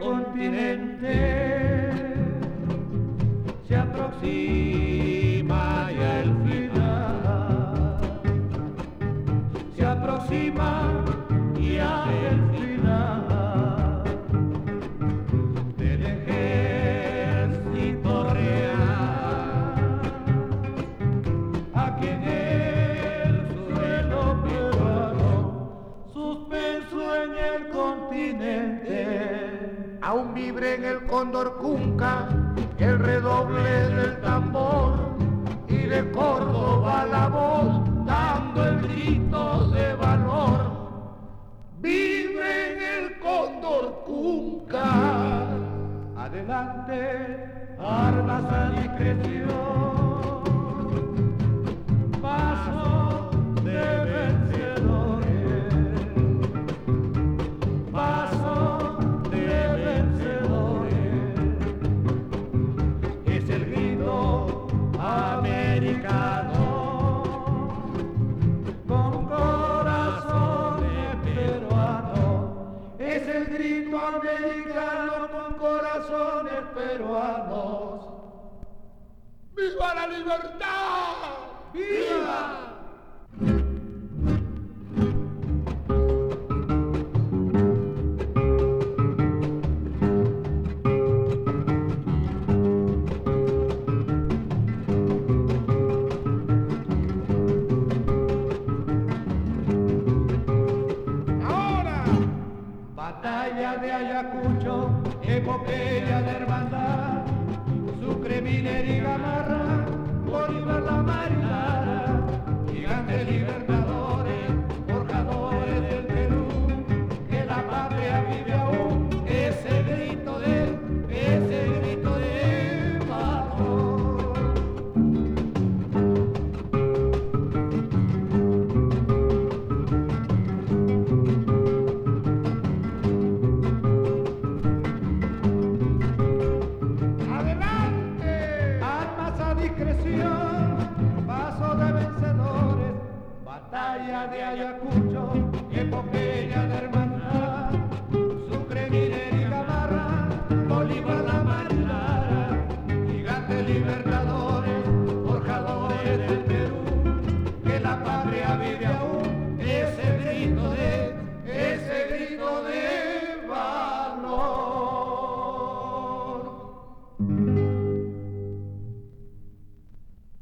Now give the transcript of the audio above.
continente se aproxima ya el final, se aproxima ya el final del ejército real, aquí en el suelo peruano, suspenso en el continente. Aún vibre en el cóndor Cunca el redoble del tambor, y de Córdoba la voz dando el grito de valor. Vibre en el cóndor Cunca. Adelante, armas a discreción, paso de vencedores, paso de vencedores, es el grito americano, con corazones peruanos, es el grito americano con corazones peruanos. ¡Viva la libertad! ¡Viva! Batalla de Ayacucho, epopeya de hermandad, Sucre, Minera y Gamarra.